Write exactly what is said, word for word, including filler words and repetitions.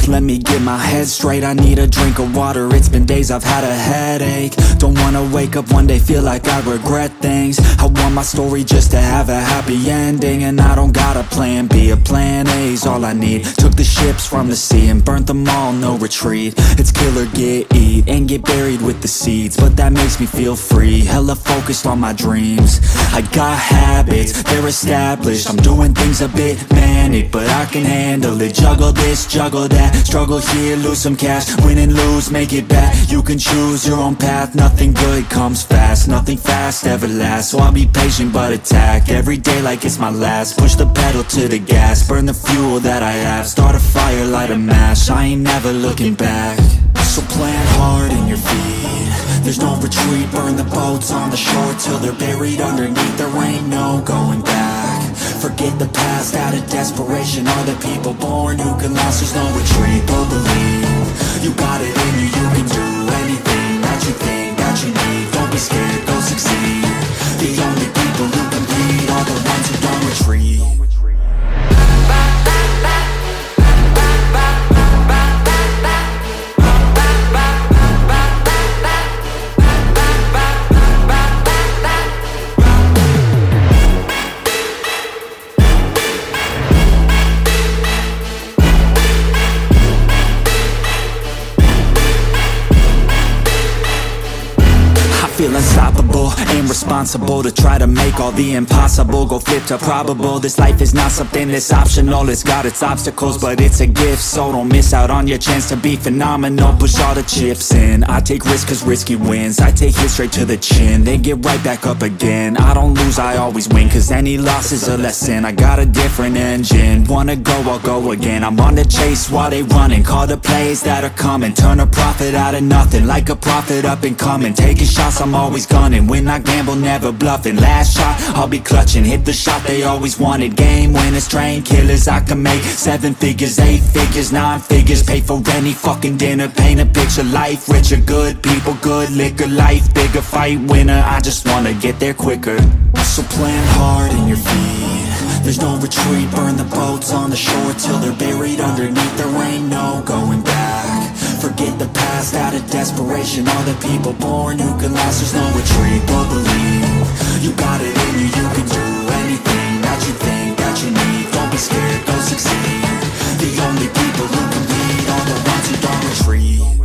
let me get my head straight. I need a drink of water, it's been days I've had a headache. Don't wanna wake up one day, feel like I regret things. I want my story just to have a happy ending, and I don't got a plan B, a plan A's all I need. Took the ships from the sea and burnt them all, no retreat. It's kill or get, eat, and get buried with the seeds, but that makes me feel free, hella focused on my dreams. I got habits, they're established, I'm doing things a bit manic, but I can handle it. Juggle this, juggle that, struggle here, lose some cash, win and lose, make it back. You can choose your own path, nothing good comes fast, nothing fast ever lasts, so I'll be patient but attack every day like it's my last. Push the pedal to the gas, burn the fuel that I have, start a fire, light a match, I ain't never looking back. So plant hard in your feet, there's no retreat, burn the boats on the shore till they're buried underneath, there ain't no going back. Forget the past out of desperation, are the people born who can last, there's no retreat, but believe you got it in you, you can do anything that you think that you need, don't be scared, go succeed. The only people who compete are the ones who don't retreat. Feel unstoppable, ain't responsible to try to make all the impossible go flip to probable. This life is not something that's optional, it's got its obstacles, but it's a gift, so don't miss out on your chance to be phenomenal. Push all the chips in, I take risks cause risky wins, I take hits straight to the chin, then get right back up again. I don't lose, I always win, cause any loss is a lesson. I got a different engine, wanna go, I'll go again. I'm on the chase while they running, call the plays that are coming, turn a profit out of nothing, like a prophet up and coming. Taking shots, I'm always gunning, when I gamble, never bluffing. Last shot, I'll be clutching, hit the shot they always wanted. Game winners, train killers, I can make seven figures, eight figures, nine figures, pay for any fucking dinner. Paint a picture, life richer, good people, good liquor, life bigger, fight winner. I just wanna get there quicker. So plant hard in your feet, there's no retreat, burn the boats on the shore till they're buried underneath, there ain't no going back. Forget the past out of desperation, are the people born who can last, there's no retreat, but believe you got it in you, you can do anything that you think that you need, don't be scared, go succeed. The only people who compete are the ones who don't retreat.